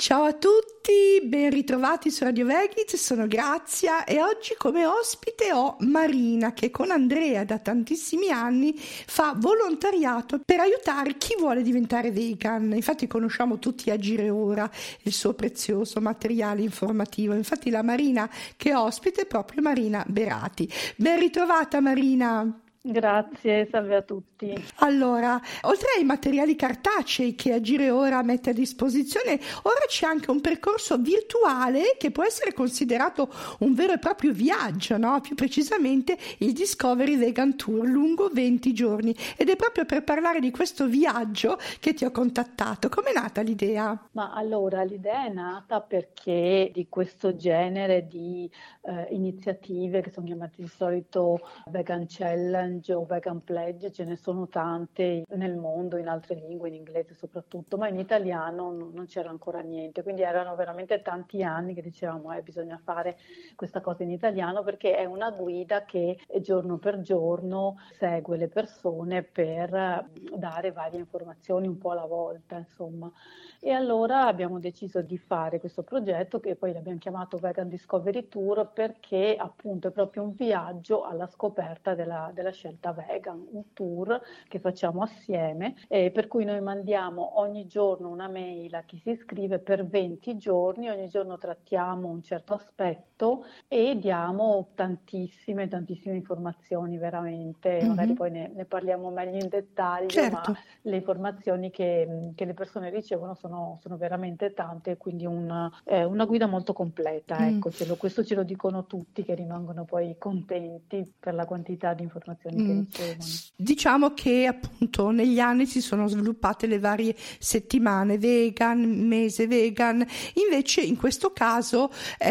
Ciao a tutti, ben ritrovati su Radio Veggies, sono Grazia e oggi come ospite ho Marina che con Andrea da tantissimi anni fa volontariato per aiutare chi vuole diventare vegan. Infatti conosciamo tutti Agire Ora, il suo prezioso materiale informativo. Infatti la Marina che è ospite è proprio Marina Berati. Ben ritrovata Marina. Grazie, salve a tutti. Allora, oltre ai materiali cartacei che Agire Ora mette a disposizione, ora c'è anche un percorso virtuale che può essere considerato un vero e proprio viaggio, no? Più precisamente il Discovery Vegan Tour lungo 20 giorni. Ed è proprio per parlare di questo viaggio che ti ho contattato. Com'è nata l'idea? Ma allora, l'idea è nata perché di questo genere di iniziative che sono chiamate di solito Vegan Challenge o Vegan Pledge, ce ne sono tante nel mondo, in altre lingue, in inglese soprattutto, ma in italiano non c'era ancora niente, quindi erano veramente tanti anni che dicevamo bisogna fare questa cosa in italiano perché è una guida che giorno per giorno segue le persone per dare varie informazioni un po' alla volta, insomma. E allora abbiamo deciso di fare questo progetto che poi l'abbiamo chiamato Vegan Discovery Tour perché appunto è proprio un viaggio alla scoperta della scelta vegan, un tour che facciamo assieme, per cui noi mandiamo ogni giorno una mail a chi si iscrive per 20 giorni, ogni giorno trattiamo un certo aspetto e diamo tantissime informazioni veramente, magari poi ne parliamo meglio in dettaglio, Certo. ma le informazioni che le persone ricevono sono veramente tante, quindi una guida molto completa, ecco, questo ce lo dicono tutti che rimangono poi contenti per la quantità di informazioni che ricevono. Diciamo che appunto negli anni si sono sviluppate le varie settimane vegan, mese vegan, invece in questo caso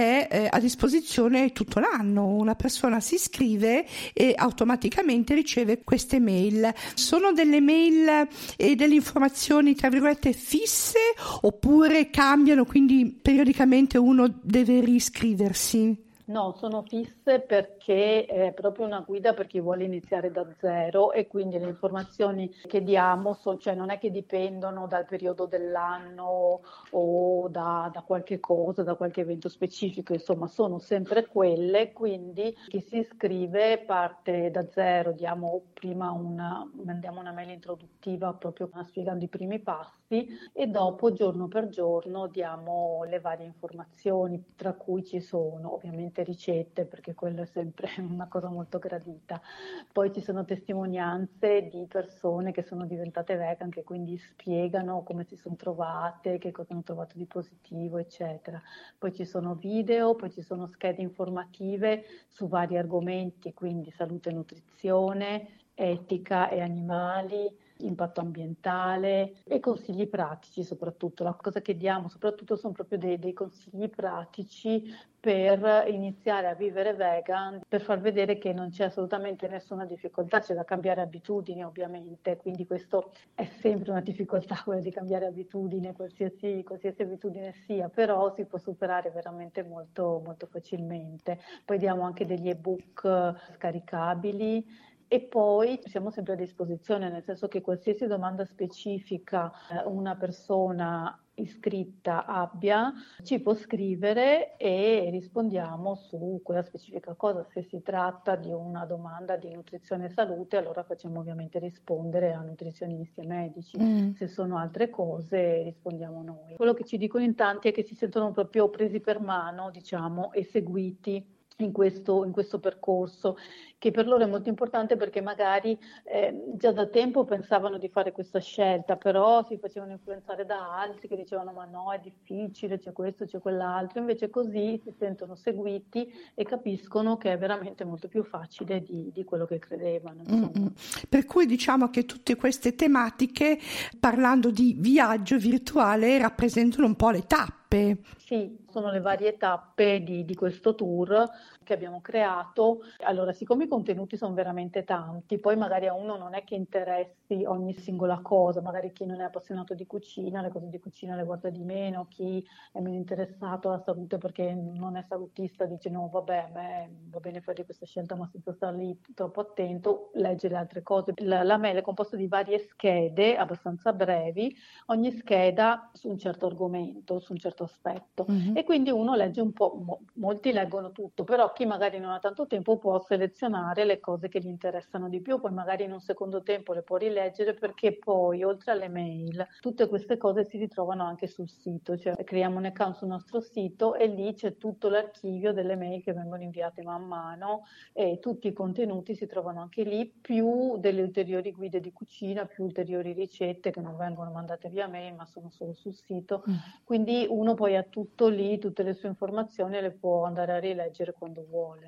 è a disposizione tutto l'anno, una persona si iscrive e automaticamente riceve queste mail. Sono delle mail e delle informazioni tra virgolette fisse oppure cambiano, quindi periodicamente uno deve riscriversi? No, sono fisse perché è proprio una guida per chi vuole iniziare da zero e quindi le informazioni che diamo, cioè non è che dipendono dal periodo dell'anno o da qualche cosa, da qualche evento specifico, insomma sono sempre quelle, quindi chi si iscrive parte da zero, mandiamo una mail introduttiva proprio spiegando i primi passi e dopo giorno per giorno diamo le varie informazioni, tra cui ci sono ovviamente ricette, perché quello è sempre una cosa molto gradita. Poi ci sono testimonianze di persone che sono diventate vegan, che quindi spiegano come si sono trovate, che cosa hanno trovato di positivo, eccetera. Poi ci sono video, poi ci sono schede informative su vari argomenti, quindi salute e nutrizione, etica e animali, impatto ambientale e consigli pratici soprattutto. La cosa che diamo soprattutto sono proprio dei consigli pratici per iniziare a vivere vegan, per far vedere che non c'è assolutamente nessuna difficoltà, c'è da cambiare abitudini ovviamente, quindi questo è sempre una difficoltà, quella di cambiare abitudine, qualsiasi abitudine sia, però si può superare veramente molto, molto facilmente. Poi diamo anche degli ebook scaricabili. E poi siamo sempre a disposizione, nel senso che qualsiasi domanda specifica una persona iscritta abbia, ci può scrivere e rispondiamo su quella specifica cosa. Se si tratta di una domanda di nutrizione e salute, allora facciamo ovviamente rispondere a nutrizionisti e medici. Se sono altre cose, rispondiamo noi. Quello che ci dicono in tanti è che si sentono proprio presi per mano, diciamo, e seguiti in questo percorso, che per loro è molto importante perché magari già da tempo pensavano di fare questa scelta, però si facevano influenzare da altri che dicevano ma no, è difficile, c'è questo, c'è quell'altro, invece così si sentono seguiti e capiscono che è veramente molto più facile di quello che credevano. Per cui diciamo che tutte queste tematiche, parlando di viaggio virtuale, rappresentano un po' le tappe. Sì, sono le varie tappe di questo tour che abbiamo creato. Allora, siccome i contenuti sono veramente tanti, poi magari a uno non è che interessi interessi ogni singola cosa, magari chi non è appassionato di cucina, le cose di cucina le guarda di meno, chi è meno interessato alla salute perché non è salutista dice no, vabbè, a me va bene fare questa scelta ma senza stare lì troppo attento, legge le altre cose. La mail è composta di varie schede abbastanza brevi, ogni scheda su un certo argomento, su un certo aspetto. Mhm. E quindi uno legge un po', molti leggono tutto, però chi magari non ha tanto tempo può selezionare le cose che gli interessano di più, poi magari in un secondo tempo le può rileggere perché poi oltre alle mail tutte queste cose si ritrovano anche sul sito, cioè creiamo un account sul nostro sito e lì c'è tutto l'archivio delle mail che vengono inviate man mano e tutti i contenuti si trovano anche lì, più delle ulteriori guide di cucina, più ulteriori ricette che non vengono mandate via mail ma sono solo sul sito. Quindi uno poi ha tutto lì, tutte le sue informazioni e le può andare a rileggere quando vuole.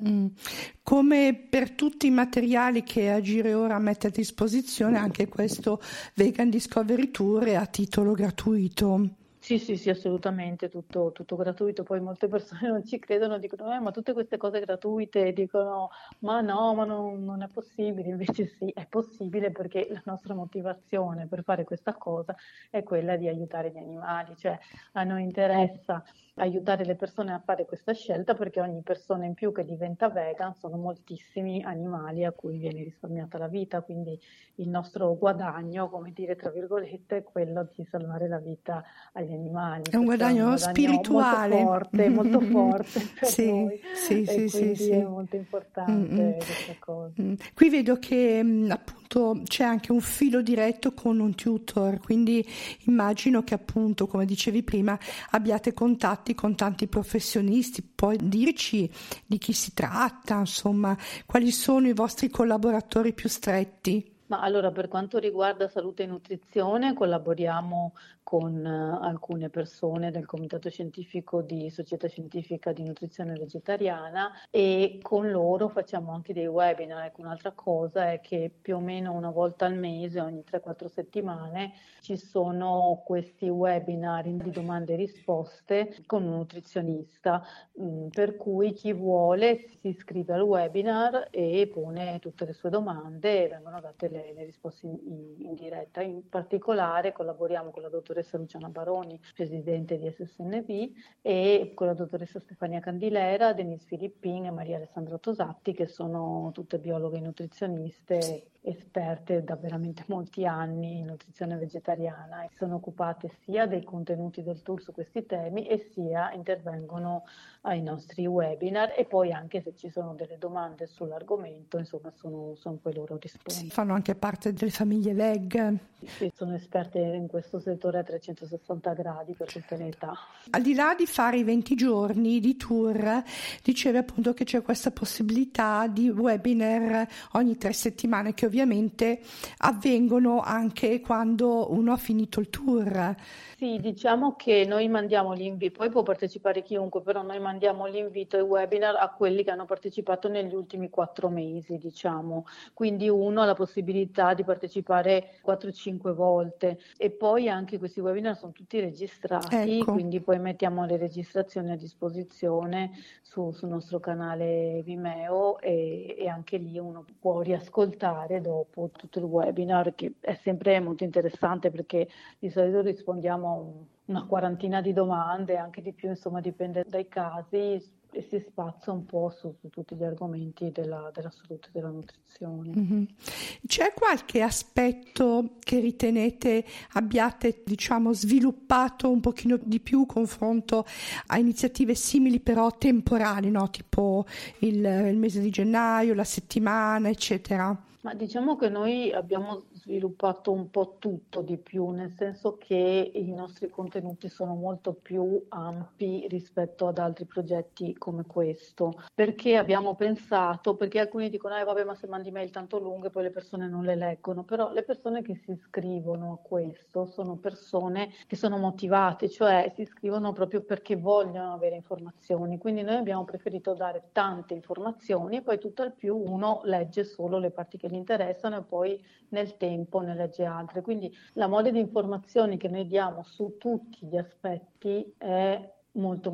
Come per tutti i materiali che Agire Ora mette a disposizione, anche questo Vegan Discovery Tour è a titolo gratuito. Sì, sì, sì, assolutamente, tutto gratuito. Poi molte persone non ci credono, dicono, ma tutte queste cose gratuite, dicono, ma no, ma non è possibile. Invece sì, è possibile perché la nostra motivazione per fare questa cosa è quella di aiutare gli animali, cioè a noi interessa aiutare le persone a fare questa scelta perché ogni persona in più che diventa vegan sono moltissimi animali a cui viene risparmiata la vita, quindi il nostro guadagno, come dire, tra virgolette, è quello di salvare la vita agli animali, È un perciò è un guadagno guadagno spirituale. molto forte per Sì, noi sì, e sì, sì, quindi è sì. molto Mm, mm. importante questa cosa. Qui vedo che appunto c'è anche un filo diretto con un tutor, quindi immagino che appunto, come dicevi prima, abbiate contatti con tanti professionisti. Puoi dirci di chi si tratta, insomma, quali sono i vostri collaboratori più stretti? Ma allora, per quanto riguarda salute e nutrizione, collaboriamo con alcune persone del Comitato Scientifico di Società Scientifica di Nutrizione Vegetariana e con loro facciamo anche dei webinar. Ecco, un'altra cosa è che più o meno una volta al mese, ogni 3-4 settimane, ci sono questi webinar di domande e risposte con un nutrizionista, per cui chi vuole si iscrive al webinar e pone tutte le sue domande e vengono date le risposte in diretta. In particolare collaboriamo con la dottoressa Luciana Baroni, presidente di SSNV, e con la dottoressa Stefania Candilera, Denise Filippin e Maria Alessandra Tosatti, che sono tutte biologhe e nutrizioniste esperte da veramente molti anni in nutrizione vegetariana e sono occupate sia dei contenuti del tour su questi temi e sia intervengono ai nostri webinar e poi anche se ci sono delle domande sull'argomento, insomma, sono poi loro rispondono. Fanno anche parte delle famiglie VEG. Sì, sono esperte in questo settore a 360 gradi per tutte le età. Al di là di fare i 20 giorni di tour, dicevi appunto che c'è questa possibilità di webinar ogni 3 settimane che ovviamente avvengono anche quando uno ha finito il tour. Sì, diciamo che noi mandiamo gli inviti, poi può partecipare chiunque, però noi mandiamo l'invito ai webinar a quelli che hanno partecipato negli ultimi 4 mesi, diciamo. Quindi uno ha la possibilità di partecipare 4-5 volte e poi anche questi webinar sono tutti registrati, Ecco. quindi poi mettiamo le registrazioni a disposizione sul nostro canale Vimeo e anche lì uno può riascoltare dopo tutto il webinar, che è sempre molto interessante perché di solito rispondiamo a una quarantina di domande, anche di più, insomma, dipende dai casi e si spazza un po' su tutti gli argomenti della salute e della nutrizione. Mm-hmm. C'è qualche aspetto che ritenete abbiate, diciamo, sviluppato un pochino di più confronto a iniziative simili però temporali, no? Tipo il mese di gennaio, la settimana, eccetera? Ma diciamo che noi abbiamo sviluppato un po' tutto di più, nel senso che i nostri contenuti sono molto più ampi rispetto ad altri progetti come questo, perché abbiamo pensato, perché alcuni dicono, vabbè, ma se mandi mail tanto lunghe poi le persone non le leggono, però le persone che si iscrivono a questo sono persone che sono motivate, cioè si iscrivono proprio perché vogliono avere informazioni, quindi noi abbiamo preferito dare tante informazioni e poi tutto al più uno legge solo le parti che gli interessano e poi nel tempo ne legge altre. Quindi la mole di informazioni che noi diamo su tutti gli aspetti è molto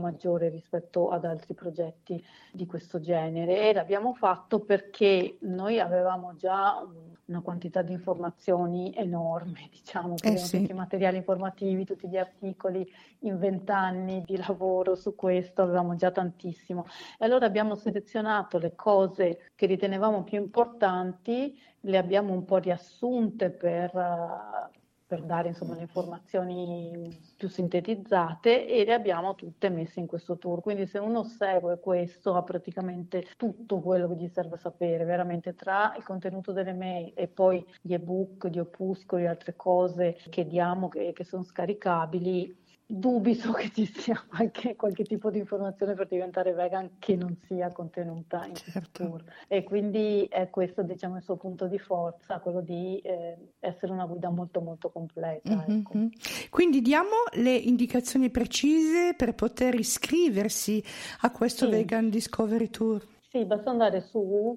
maggiore rispetto ad altri progetti di questo genere, e l'abbiamo fatto perché noi avevamo già una quantità di informazioni enorme, diciamo, perché Sì. tutti i materiali informativi, tutti gli articoli in 20 anni di lavoro su questo, avevamo già tantissimo. E allora abbiamo selezionato le cose che ritenevamo più importanti, le abbiamo un po' riassunte per dare insomma le informazioni più sintetizzate, e le abbiamo tutte messe in questo tour. Quindi se uno segue questo ha praticamente tutto quello che gli serve sapere, veramente, tra il contenuto delle mail e poi gli ebook, gli opuscoli, altre cose che diamo che sono scaricabili. Dubito che ci sia qualche tipo di informazione per diventare vegan che non sia contenuta in questo tour. E quindi è questo, diciamo, il suo punto di forza, quello di essere una guida molto molto completa. Ecco. Quindi diamo le indicazioni precise per poter iscriversi a questo Vegan Discovery Tour. Sì, basta andare su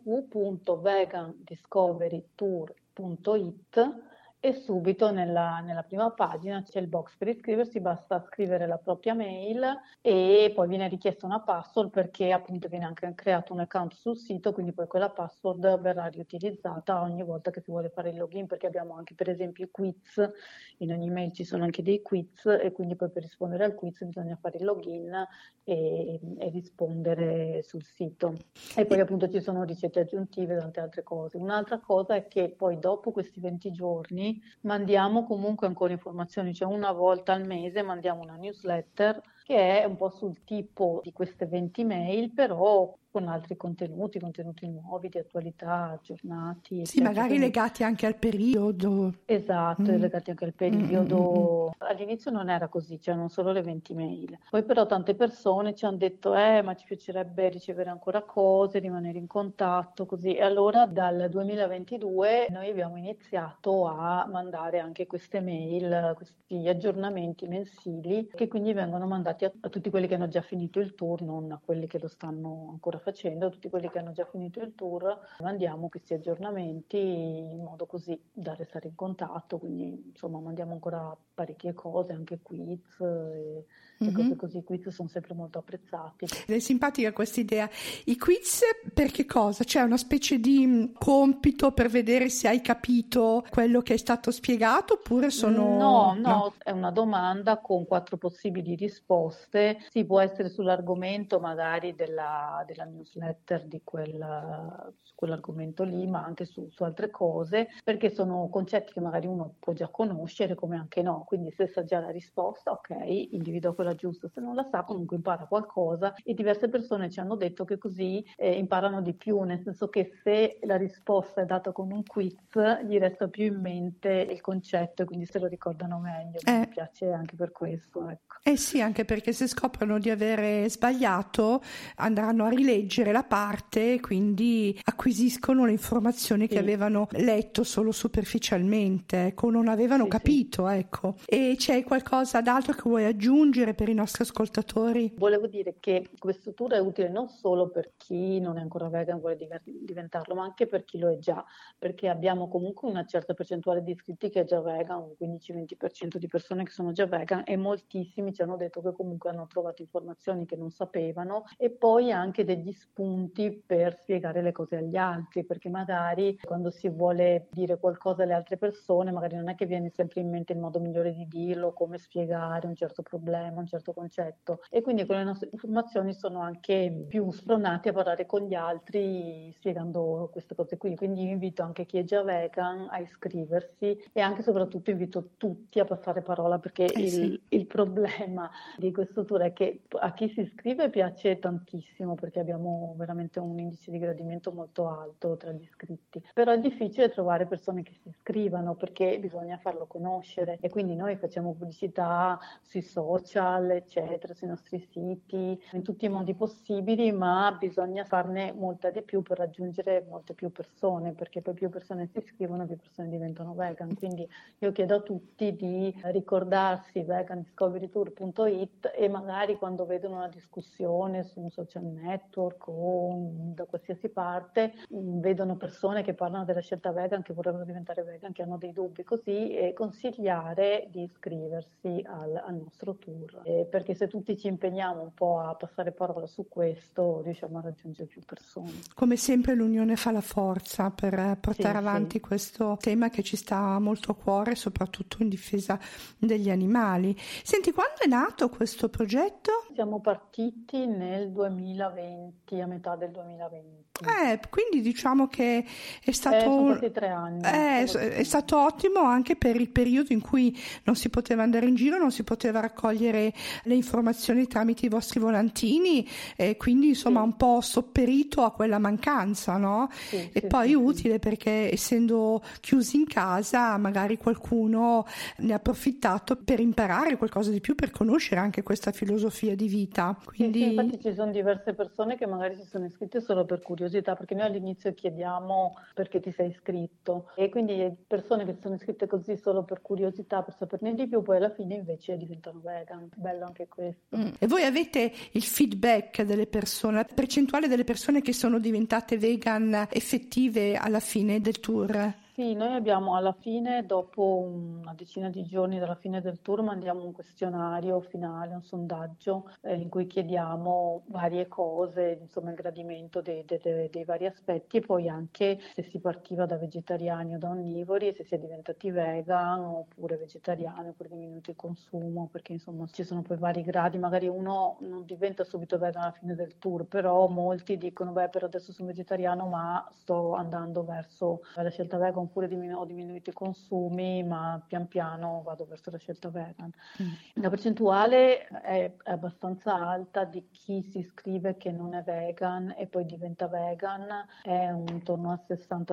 www.vegandiscoverytour.it e subito nella prima pagina c'è il box per iscriversi, basta scrivere la propria mail e poi viene richiesta una password, perché appunto viene anche creato un account sul sito, quindi poi quella password verrà riutilizzata ogni volta che si vuole fare il login, perché abbiamo anche per esempio i quiz, in ogni mail ci sono anche dei quiz e quindi poi per rispondere al quiz bisogna fare il login e rispondere sul sito. E poi appunto ci sono ricette aggiuntive e tante altre cose. Un'altra cosa è che poi dopo questi 20 giorni mandiamo comunque ancora informazioni, cioè una volta al mese mandiamo una newsletter che è un po' sul tipo di queste 20 mail, però con altri contenuti nuovi, di attualità, aggiornati, Sì, eccetera. magari Quindi, legati anche al periodo. esatto, legati anche al periodo. All'inizio non era così, cioè non solo le 20 mail. Poi però tante persone ci hanno detto ma ci piacerebbe ricevere ancora cose, rimanere in contatto, così. E allora dal 2022 noi abbiamo iniziato a mandare anche queste mail, questi aggiornamenti mensili, che quindi vengono mandati a tutti quelli che hanno già finito il tour, non a quelli che lo stanno ancora facendo, a tutti quelli che hanno già finito il tour mandiamo questi aggiornamenti in modo così da restare in contatto, quindi insomma mandiamo ancora parecchie cose, anche quiz e cose così. I quiz sono sempre molto apprezzati. È simpatica questa idea. I quiz per che cosa? C'è una specie di compito per vedere se hai capito quello che è stato spiegato, oppure sono... No, è una domanda con 4 possibili risposte. Sì, può essere sull'argomento magari della newsletter su quell'argomento lì, ma anche su altre cose, perché sono concetti che magari uno può già conoscere, come anche no. Quindi se sa già la risposta, ok, individua quella giusta. Se non la sa, comunque impara qualcosa, e diverse persone ci hanno detto che così imparano di più, nel senso che se la risposta è data con un quiz, gli resta più in mente il concetto e quindi se lo ricordano meglio. Mi piace anche per questo, ecco. Sì, anche perché se scoprono di avere sbagliato andranno a rileggere la parte, quindi acquisiscono le informazioni che avevano letto solo superficialmente, ecco, non avevano capito, ecco. E c'è qualcosa d'altro che vuoi aggiungere per i nostri ascoltatori? Volevo dire che questo tour è utile non solo per chi non è ancora vegan e vuole diventarlo, ma anche per chi lo è già, perché abbiamo comunque una certa percentuale di iscritti che è già vegan, un 15-20% di persone che sono già vegan, e moltissimi ci hanno detto che comunque hanno trovato informazioni che non sapevano, e poi anche degli spunti per spiegare le cose agli altri, perché magari quando si vuole dire qualcosa alle altre persone magari non è che viene sempre in mente il modo migliore di dirlo, come spiegare un certo problema, un certo concetto, e quindi con le nostre informazioni sono anche più spronati a parlare con gli altri spiegando queste cose qui. Quindi io invito anche chi è già vegan a iscriversi, e anche e soprattutto invito tutti a passare parola, perché il problema di questo tour è che a chi si iscrive piace tantissimo, perché abbiamo veramente un indice di gradimento molto alto tra gli iscritti, però è difficile trovare persone che si iscrivano, perché bisogna farlo conoscere, e quindi noi facciamo pubblicità sui social, eccetera, sui nostri siti, in tutti i modi possibili, ma bisogna farne molta di più per raggiungere molte più persone, perché poi più persone si iscrivono, più persone diventano vegan. Quindi io chiedo a tutti di ricordarsi vegandiscoverytour.it, e magari quando vedono una discussione su un social network o da qualsiasi parte, vedono persone che parlano della scelta vegan, che vorrebbero diventare vegan, che hanno dei dubbi così, e consigliare di iscriversi al nostro tour. perché se tutti ci impegniamo un po' a passare parola su questo, riusciamo a raggiungere più persone. Come sempre l'unione fa la forza per portare avanti Sì. questo tema che ci sta molto a cuore, soprattutto in difesa degli animali. Senti, quando è nato questo progetto? Siamo partiti nel 2020, a metà del 2020. Quindi diciamo che è stato sono passati 3 anni. È stato ottimo anche per il periodo in cui non si poteva andare in giro, non si poteva raccogliere le informazioni tramite i vostri volantini, e quindi insomma un po' sopperito a quella mancanza, no? E poi utile perché essendo chiusi in casa magari qualcuno ne ha approfittato per imparare qualcosa di più, per conoscere anche questa filosofia di vita. Quindi... Sì, infatti ci sono diverse persone che magari si sono iscritte solo per curiosità, perché noi all'inizio chiediamo perché ti sei iscritto, e quindi persone che si sono iscritte così solo per curiosità, per saperne di più, poi alla fine invece diventano vegan. Bello anche questo. E voi avete il feedback delle persone, la percentuale delle persone che sono diventate vegan effettive alla fine del tour? Sì, noi abbiamo alla fine, dopo una decina di giorni dalla fine del tour, mandiamo un questionario finale, un sondaggio in cui chiediamo varie cose, insomma il gradimento dei vari aspetti, e poi anche se si partiva da vegetariani o da onnivori, e se si è diventati vegan oppure vegetariani, oppure diminuito il consumo, perché insomma ci sono poi vari gradi, magari uno non diventa subito vegan alla fine del tour, però molti dicono beh, per adesso sono vegetariano ma sto andando verso la scelta vegan, oppure ho diminuito i consumi, ma pian piano vado verso la scelta vegan. La percentuale è abbastanza alta di chi si iscrive che non è vegan e poi diventa vegan, è intorno al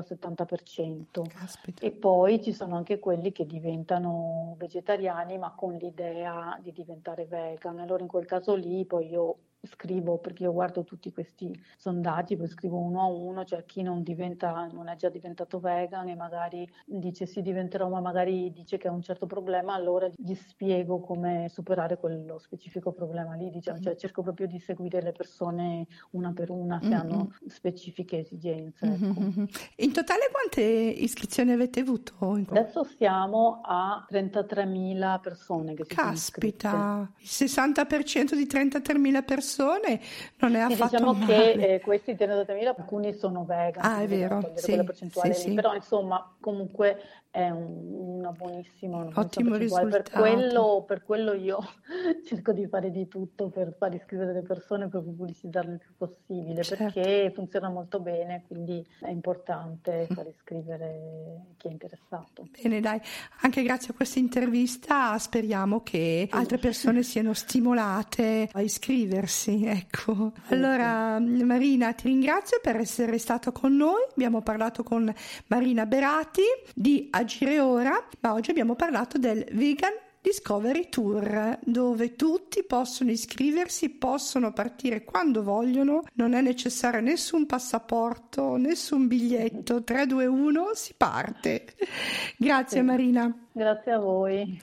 60-70%. Caspita. E poi ci sono anche quelli che diventano vegetariani ma con l'idea di diventare vegan. Allora in quel caso lì poi io scrivo, perché io guardo tutti questi sondaggi, poi scrivo uno a uno, cioè chi non è già diventato vegan e magari dice sì diventerò, ma magari dice che ha un certo problema, allora gli spiego come superare quello specifico problema lì, diciamo, cioè cerco proprio di seguire le persone una per una se hanno specifiche esigenze. Ecco. In totale quante iscrizioni avete avuto? Adesso siamo a 33.000 persone che si sono iscritte. Caspita, il 60% di 33.000 persone non è affatto diciamo male. che questi 33.000 alcuni sono vegan, È vero, quella percentuale sì, lì, però insomma comunque è una buonissima ottimo percentuale. risultato. Per quello io cerco di fare di tutto per far iscrivere le persone, per pubblicizzarle il più possibile, Certo. perché funziona molto bene, quindi è importante far iscrivere chi è interessato. Bene, dai, anche grazie a questa intervista speriamo che altre persone siano stimolate a iscriversi, ecco. Allora, Marina, ti ringrazio per essere stato con noi. Abbiamo parlato con Marina Berati di Agire Ora, ma oggi abbiamo parlato del Vegan Discovery Tour, dove tutti possono iscriversi, possono partire quando vogliono, non è necessario nessun passaporto, nessun biglietto, 3, 2, 1, si parte. Grazie Marina. Grazie a voi.